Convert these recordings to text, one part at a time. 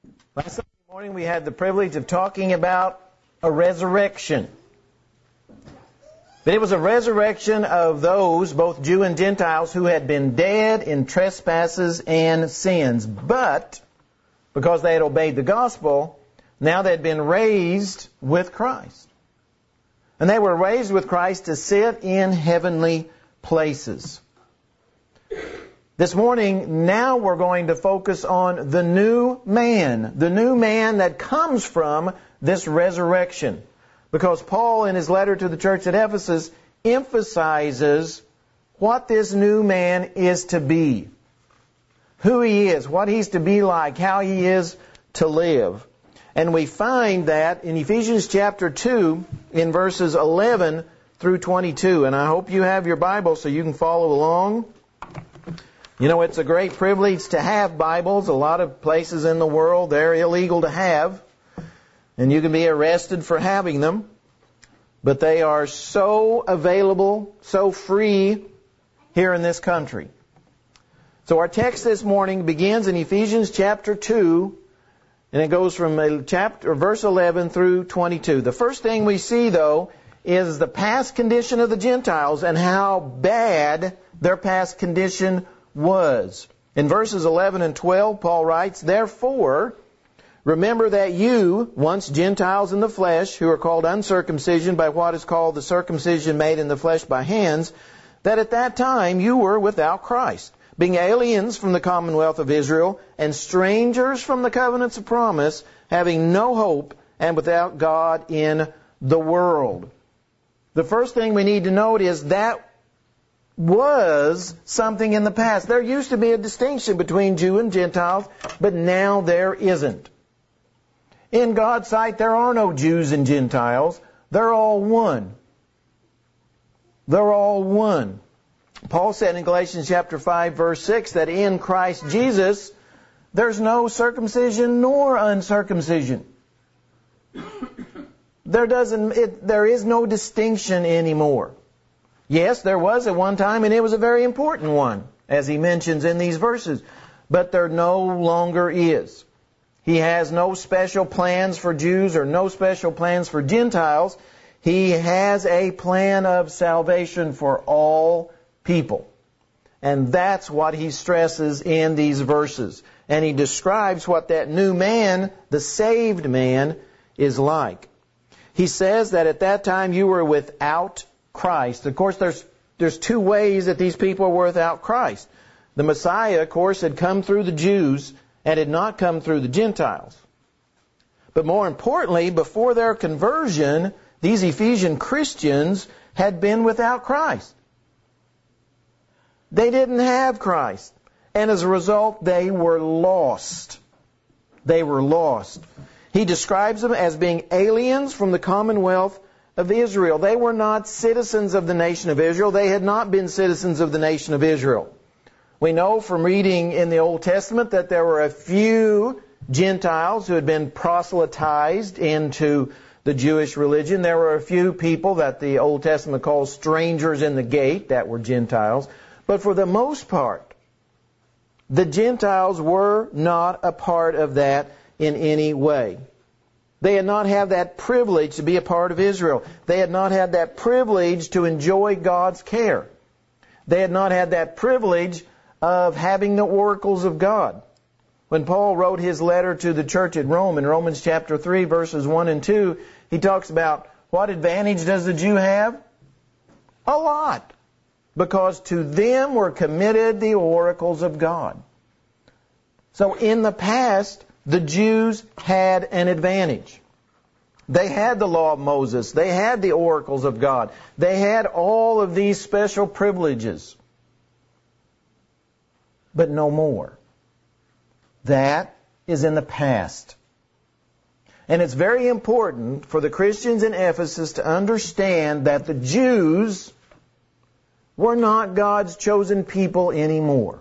Last Sunday morning we had the privilege of talking about a resurrection. But it was a resurrection of those, both Jew and Gentiles, who had been dead in trespasses and sins. But, because they had obeyed the gospel, now they had been raised with Christ. And they were raised with Christ to sit in heavenly places. This morning, now we're going to focus on the new man that comes from this resurrection. Because Paul, in his letter to the church at Ephesus, emphasizes what this new man is to be. Who he is, what he's to be like, how he is to live. And we find that in Ephesians chapter 2, in verses 11 through 22. And I hope you have your Bible so you can follow along. You know, it's a great privilege to have Bibles. A lot of places in the world they're illegal to have, and you can be arrested for having them. But they are so available, so free here in this country. So our text this morning begins in Ephesians chapter 2, and it goes from verse 11 through 22. The first thing we see, though, is the past condition of the Gentiles and how bad their past condition was. In verses 11 and 12, Paul writes, "Therefore, remember that you, once Gentiles in the flesh, who are called uncircumcision by what is called the circumcision made in the flesh by hands, that at that time you were without Christ, being aliens from the commonwealth of Israel, and strangers from the covenants of promise, having no hope, and without God in the world." The first thing we need to note is that was something in the past. There used to be a distinction between Jew and Gentiles, but now there isn't. In God's sight, there are no Jews and Gentiles. They're all one. They're all one. Paul said in Galatians chapter 5, verse 6, that in Christ Jesus, there's no circumcision nor uncircumcision. There is no distinction anymore. Yes, there was at one time, and it was a very important one, as he mentions in these verses. But there no longer is. He has no special plans for Jews or no special plans for Gentiles. He has a plan of salvation for all people. And that's what he stresses in these verses. And he describes what that new man, the saved man, is like. He says that at that time you were without Christ. Of course, there's two ways that these people were without Christ. The Messiah, of course, had come through the Jews and had not come through the Gentiles. But more importantly, before their conversion, these Ephesian Christians had been without Christ. They didn't have Christ. And as a result, they were lost. They were lost. He describes them as being aliens from the commonwealth of Israel. They were not citizens of the nation of Israel. They had not been citizens of the nation of Israel. We know from reading in the Old Testament that there were a few Gentiles who had been proselytized into the Jewish religion. There were a few people that the Old Testament calls strangers in the gate, that were Gentiles. But for the most part, the Gentiles were not a part of that in any way. They had not had that privilege to be a part of Israel. They had not had that privilege to enjoy God's care. They had not had that privilege of having the oracles of God. When Paul wrote his letter to the church at Rome, in Romans chapter 3, verses 1 and 2, he talks about what advantage does the Jew have? A lot. Because to them were committed the oracles of God. So in the past, the Jews had an advantage. They had the law of Moses. They had the oracles of God. They had all of these special privileges. But no more. That is in the past. And it's very important for the Christians in Ephesus to understand that the Jews were not God's chosen people anymore.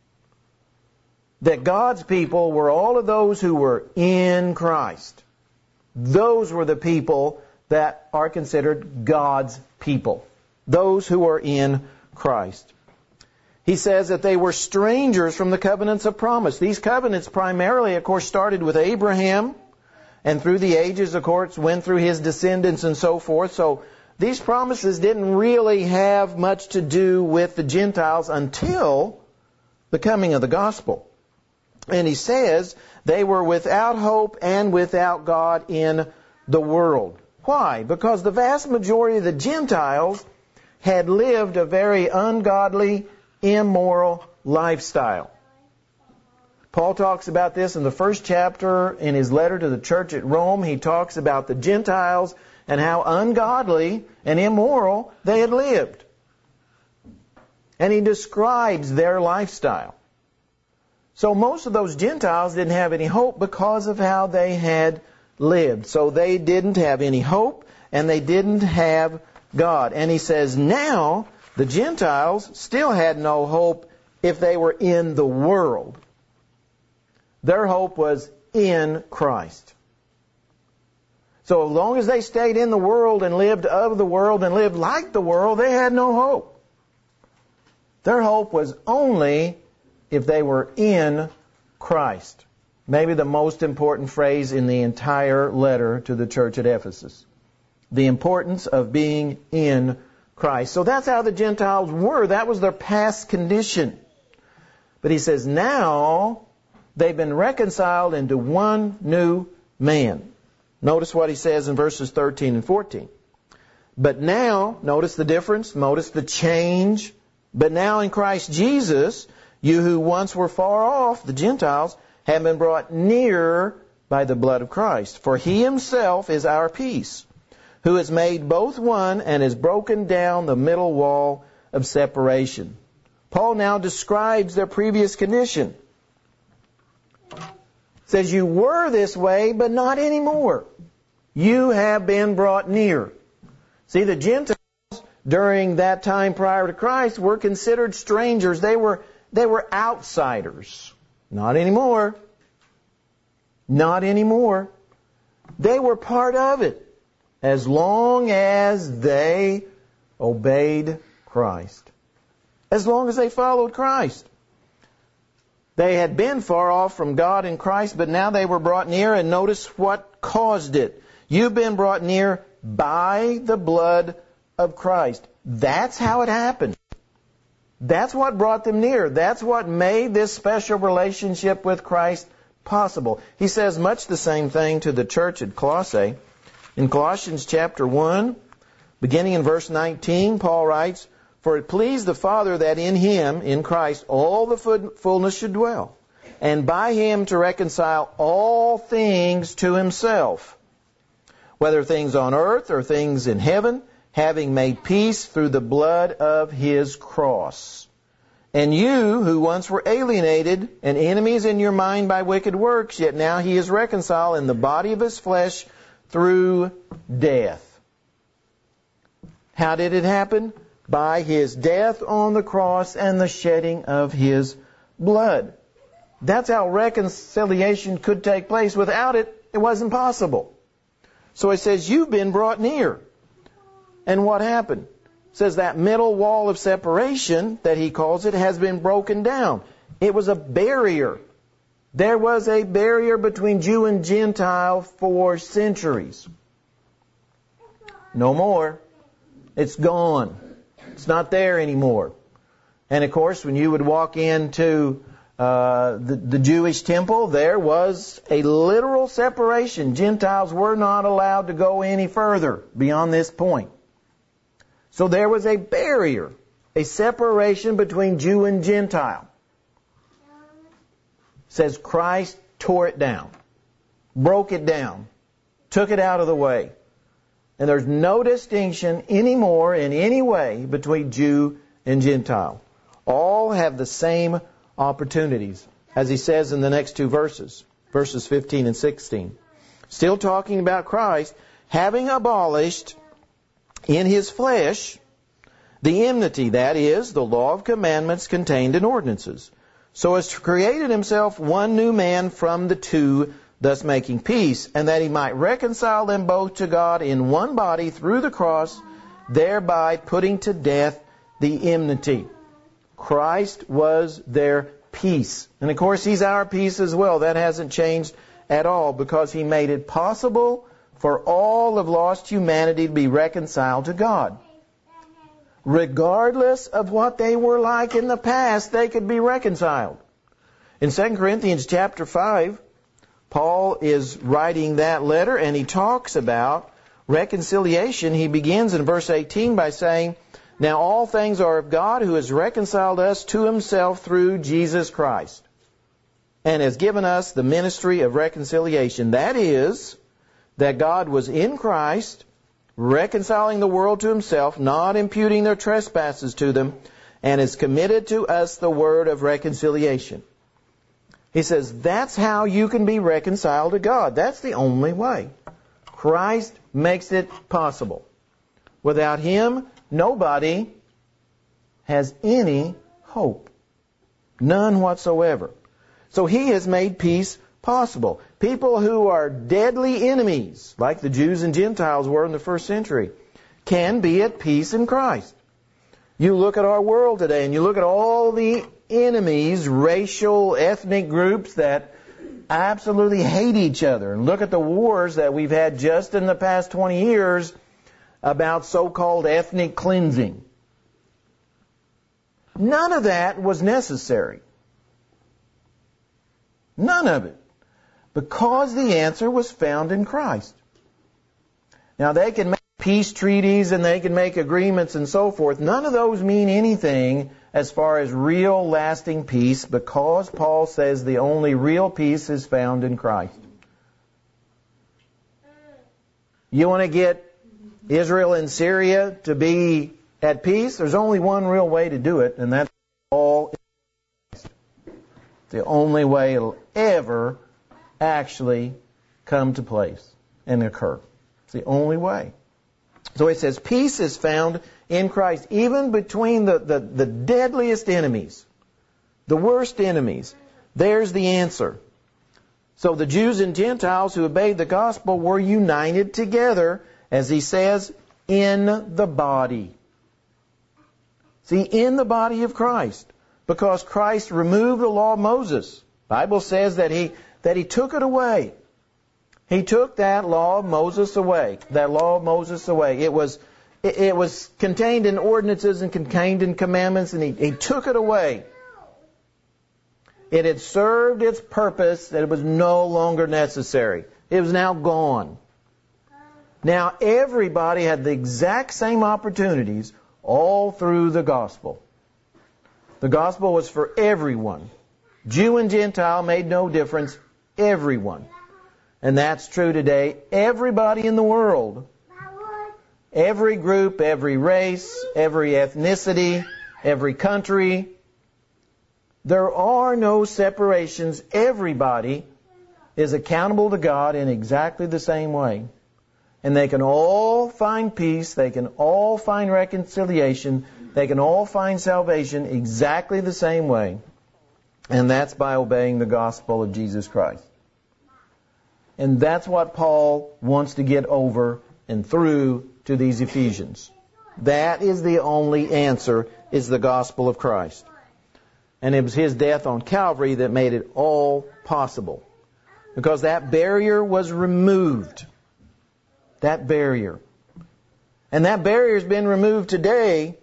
That God's people were all of those who were in Christ. Those were the people that are considered God's people. Those who are in Christ. He says that they were strangers from the covenants of promise. These covenants primarily, of course, started with Abraham, and through the ages, of course, went through his descendants and so forth. So these promises didn't really have much to do with the Gentiles until the coming of the gospel. And he says they were without hope and without God in the world. Why? Because the vast majority of the Gentiles had lived a very ungodly, immoral lifestyle. Paul talks about this in the first chapter in his letter to the church at Rome. He talks about the Gentiles and how ungodly and immoral they had lived. And he describes their lifestyle. So most of those Gentiles didn't have any hope because of how they had lived. So they didn't have any hope and they didn't have God. And he says now the Gentiles still had no hope if they were in the world. Their hope was in Christ. So as long as they stayed in the world and lived of the world and lived like the world, they had no hope. Their hope was only if they were in Christ. Maybe the most important phrase in the entire letter to the church at Ephesus. The importance of being in Christ. So that's how the Gentiles were. That was their past condition. But he says now they've been reconciled into one new man. Notice what he says in verses 13 and 14. But now, notice the difference, notice the change. But now in Christ Jesus, you who once were far off, the Gentiles, have been brought near by the blood of Christ. For he himself is our peace, who has made both one and has broken down the middle wall of separation. Paul now describes their previous condition. Says you were this way, but not anymore. You have been brought near. See, the Gentiles during that time prior to Christ were considered strangers. They were outsiders. Not anymore. Not anymore. They were part of it as long as they obeyed Christ. As long as they followed Christ. They had been far off from God in Christ, but now they were brought near, and notice what caused it. You've been brought near by the blood of Christ. That's how it happened. That's what brought them near. That's what made this special relationship with Christ possible. He says much the same thing to the church at Colossae. In Colossians chapter 1, beginning in verse 19, Paul writes, For it pleased the Father that in Him, in Christ, all the fullness should dwell, and by Him to reconcile all things to Himself, whether things on earth or things in heaven, having made peace through the blood of His cross. And you, who once were alienated and enemies in your mind by wicked works, yet now He is reconciled in the body of His flesh through death. How did it happen? By His death on the cross and the shedding of His blood. That's how reconciliation could take place. Without it, it wasn't possible. So it says, you've been brought near. And what happened? It says that middle wall of separation, that he calls it, has been broken down. It was a barrier. There was a barrier between Jew and Gentile for centuries. No more. It's gone. It's not there anymore. And of course, when you would walk into the Jewish temple, there was a literal separation. Gentiles were not allowed to go any further beyond this point. So there was a barrier, a separation between Jew and Gentile. It says Christ tore it down, broke it down, took it out of the way. And there's no distinction anymore in any way between Jew and Gentile. All have the same opportunities, as he says in the next two verses, verses 15 and 16. Still talking about Christ, having abolished in His flesh the enmity, that is, the law of commandments contained in ordinances, so as to create in Himself one new man from the two, thus making peace, and that He might reconcile them both to God in one body through the cross, thereby putting to death the enmity. Of Christ was their peace. And of course, He's our peace as well. That hasn't changed at all, because He made it possible for all of lost humanity to be reconciled to God. Regardless of what they were like in the past, they could be reconciled. In 2 Corinthians chapter 5, Paul is writing that letter, and he talks about reconciliation. He begins in verse 18 by saying, "Now all things are of God, who has reconciled us to Himself through Jesus Christ, and has given us the ministry of reconciliation." That is, that God was in Christ, reconciling the world to Himself, not imputing their trespasses to them, and has committed to us the word of reconciliation. He says, that's how you can be reconciled to God. That's the only way. Christ makes it possible. Without Him, nobody has any hope. None whatsoever. So He has made peace possible. People who are deadly enemies, like the Jews and Gentiles were in the first century, can be at peace in Christ. You look at our world today, and you look at all the enemies, racial, ethnic groups that absolutely hate each other. And look at the wars that we've had just in the past 20 years about so-called ethnic cleansing. None of that was necessary. None of it. Because the answer was found in Christ. Now they can make peace treaties and they can make agreements and so forth. None of those mean anything as far as real lasting peace, because Paul says the only real peace is found in Christ. You want to get Israel and Syria to be at peace? There's only one real way to do it, and that's all in Christ. The only way it'll ever actually come to place and occur. It's the only way. So it says peace is found in Christ, even between the deadliest enemies, the worst enemies. There's the answer. So the Jews and Gentiles who obeyed the gospel were united together, as he says, in the body. See, in the body of Christ. Because Christ removed the law of Moses. The Bible says that he took it away. He took that law of Moses away. That law of Moses away. It was contained in ordinances and contained in commandments, and he took it away. It had served its purpose, that it was no longer necessary. It was now gone. Now everybody had the exact same opportunities all through the gospel. The gospel was for everyone. Jew and Gentile made no difference. Everyone. And that's true today. Everybody in the world, every group, every race, every ethnicity, every country, there are no separations. Everybody is accountable to God in exactly the same way. And they can all find peace, they can all find reconciliation, they can all find salvation exactly the same way. And that's by obeying the gospel of Jesus Christ. And that's what Paul wants to get over and through to these Ephesians. That is the only answer, is the gospel of Christ. And it was His death on Calvary that made it all possible. Because that barrier was removed. That barrier. And that barrier has been removed today.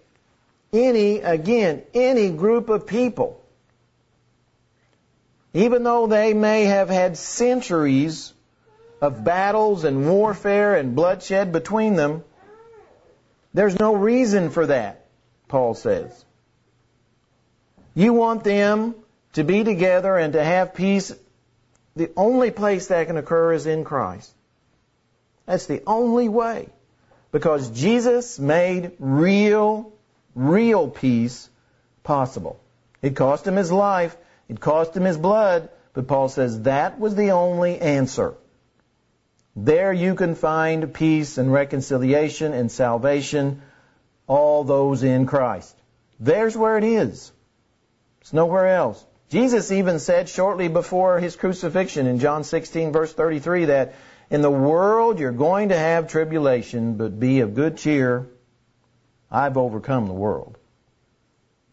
Any group of people, even though they may have had centuries of battles and warfare and bloodshed between them, there's no reason for that, Paul says. You want them to be together and to have peace. The only place that can occur is in Christ. That's the only way. Because Jesus made real peace possible. It cost Him His life. It cost Him His blood. But Paul says that was the only answer. There you can find peace and reconciliation and salvation, all those in Christ. There's where it is. It's nowhere else. Jesus even said shortly before His crucifixion in John 16 verse 33 that in the world you're going to have tribulation, but be of good cheer. I've overcome the world.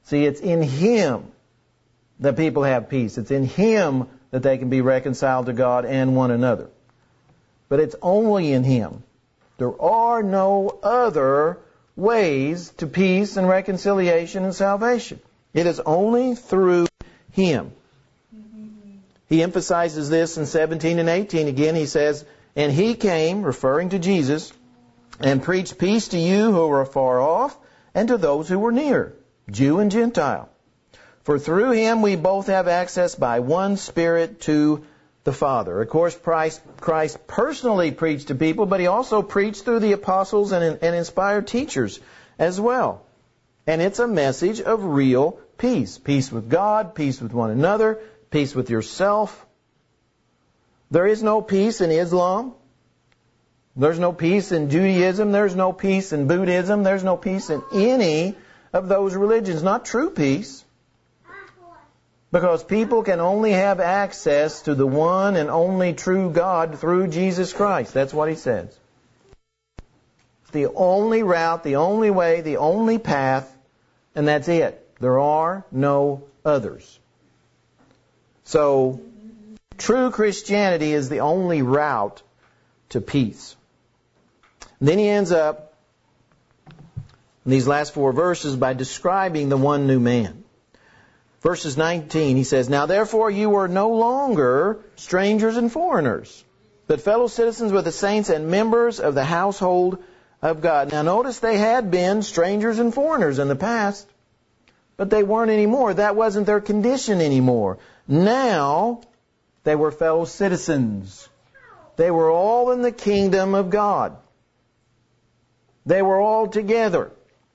See, it's in Him that people have peace. It's in Him that they can be reconciled to God and one another. But it's only in Him. There are no other ways to peace and reconciliation and salvation. It is only through Him. He emphasizes this in 17 and 18 again. He says, and He came, referring to Jesus, and preached peace to you who were far off and to those who were near, Jew and Gentile. For through Him we both have access by one Spirit to the Father. Of course, Christ personally preached to people, but He also preached through the apostles and inspired teachers as well. And it's a message of real peace. Peace with God, peace with one another, peace with yourself. There is no peace in Islam. There's no peace in Judaism. There's no peace in Buddhism. There's no peace in any of those religions. Not true peace. Because people can only have access to the one and only true God through Jesus Christ. That's what He says. It's the only route, the only way, the only path, and that's it. There are no others. So, true Christianity is the only route to peace. And then he ends up in these last 4 verses by describing the one new man. Verses 19, he says, now therefore you are no longer strangers and foreigners, but fellow citizens with the saints and members of the household of God. Now notice they had been strangers and foreigners in the past, but they weren't anymore. That wasn't their condition anymore. Now they were fellow citizens. They were all in the kingdom of God. They were all together.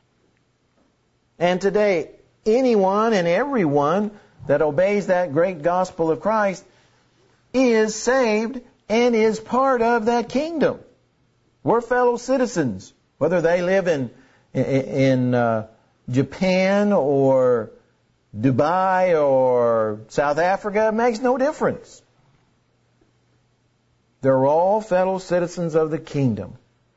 And today, anyone and everyone that obeys that great gospel of Christ is saved and is part of that kingdom. We're fellow citizens. Whether they live in Japan or Dubai or South Africa, it makes no difference. They're all fellow citizens of the kingdom.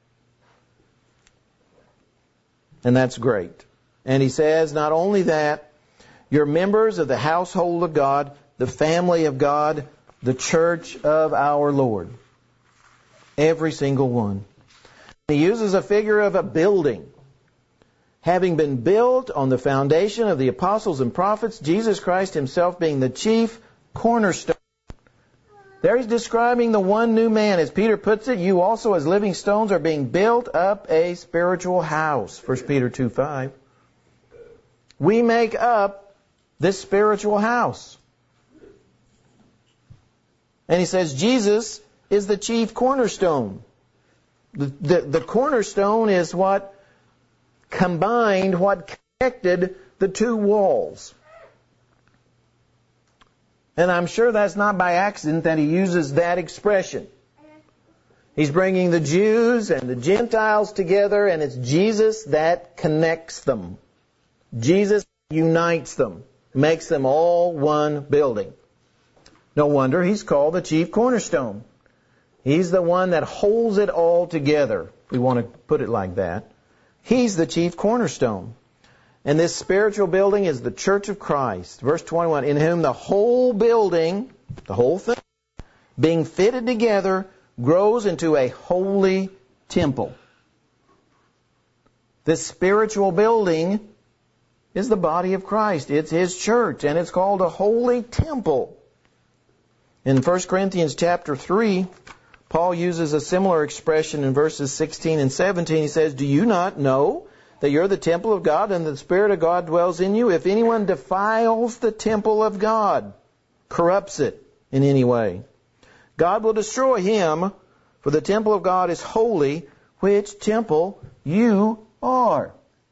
And that's great. And he says, not only that, you're members of the household of God, the family of God, the church of our Lord. Every single one. He uses a figure of a building. Having been built on the foundation of the apostles and prophets, Jesus Christ Himself being the chief cornerstone. There he's describing the one new man. As Peter puts it, you also as living stones are being built up a spiritual house. 1 Peter 2:5. We make up this spiritual house. And he says Jesus is the chief cornerstone. The cornerstone is what combined, what connected the two walls. And I'm sure that's not by accident that he uses that expression. He's bringing the Jews and the Gentiles together, and it's Jesus that connects them. Jesus unites them, makes them all one building. No wonder He's called the chief cornerstone. He's the one that holds it all together, if we want to put it like that. He's the chief cornerstone. And this spiritual building is the church of Christ. Verse 21, in whom the whole building, the whole thing, being fitted together, grows into a holy temple. This spiritual building is the body of Christ. It's His church, and it's called a holy temple. In 1 Corinthians chapter 3, Paul uses a similar expression in verses 16 and 17. He says, do you not know that you're the temple of God and the Spirit of God dwells in you? If anyone defiles the temple of God, corrupts it in any way, God will destroy him, for the temple of God is holy, which temple you are.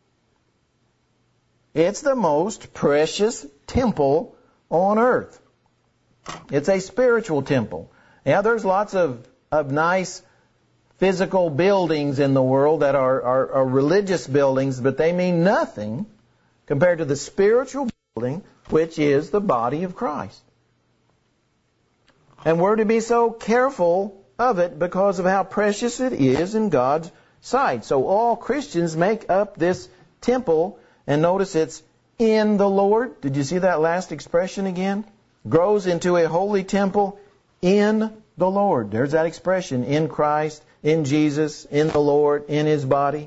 It's the most precious temple on earth. It's a spiritual temple. Yeah, there's lots of nice physical buildings in the world that are religious buildings, but they mean nothing compared to the spiritual building, which is the body of Christ. And we're to be so careful of it because of how precious it is in God's sight. So all Christians make up this temple, and notice it's in the Lord. Did you see that last expression again? Grows into a holy temple in the Lord. There's that expression, in Christ, in Jesus, in the Lord, in His body.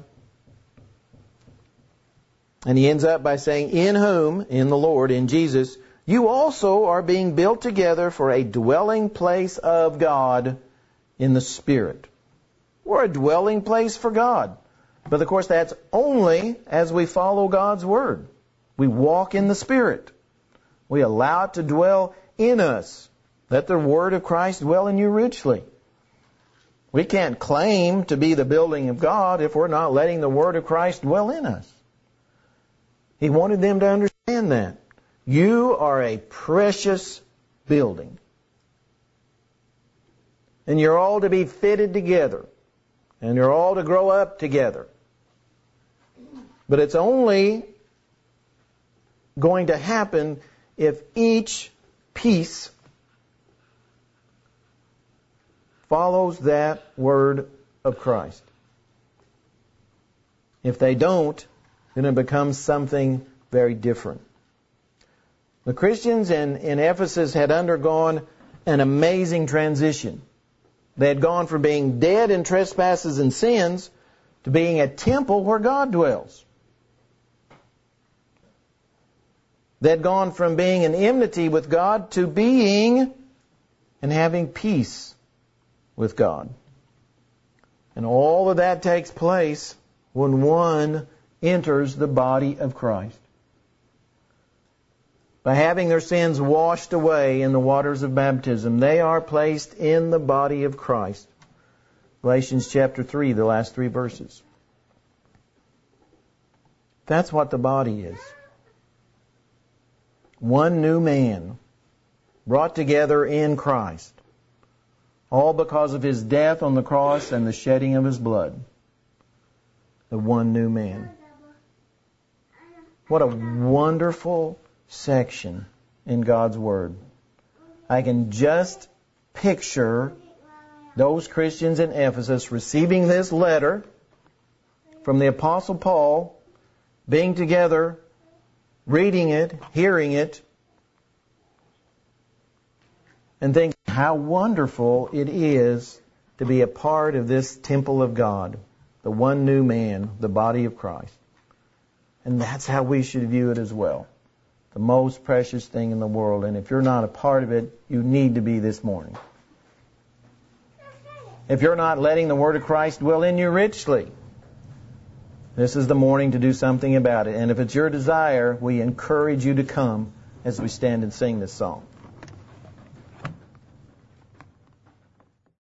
And he ends up by saying, in whom, in the Lord, in Jesus, you also are being built together for a dwelling place of God in the Spirit. We're a dwelling place for God. But of course that's only as we follow God's Word. We walk in the Spirit. We allow it to dwell in us. Let the Word of Christ dwell in you richly. We can't claim to be the building of God if we're not letting the Word of Christ dwell in us. He wanted them to understand that. You are a precious building. And you're all to be fitted together. And you're all to grow up together. But it's only going to happen if each piece follows that word of Christ. If they don't, then it becomes something very different. The Christians in Ephesus had undergone an amazing transition. They had gone from being dead in trespasses and sins to being a temple where God dwells. They had gone from being in enmity with God to being and having peace with God. And all of that takes place when one enters the body of Christ. By having their sins washed away in the waters of baptism, they are placed in the body of Christ. Galatians chapter 3, the last 3 verses. That's what the body is. One new man, brought together in Christ. All because of His death on the cross and the shedding of His blood. The one new man. What a wonderful section in God's Word. I can just picture those Christians in Ephesus receiving this letter from the Apostle Paul, being together, reading it, hearing it, and thinking how wonderful it is to be a part of this temple of God, the one new man, the body of Christ. And that's how we should view it as well. The most precious thing in the world. And if you're not a part of it, you need to be this morning. If you're not letting the Word of Christ dwell in you richly, this is the morning to do something about it. And if it's your desire, we encourage you to come as we stand and sing this song.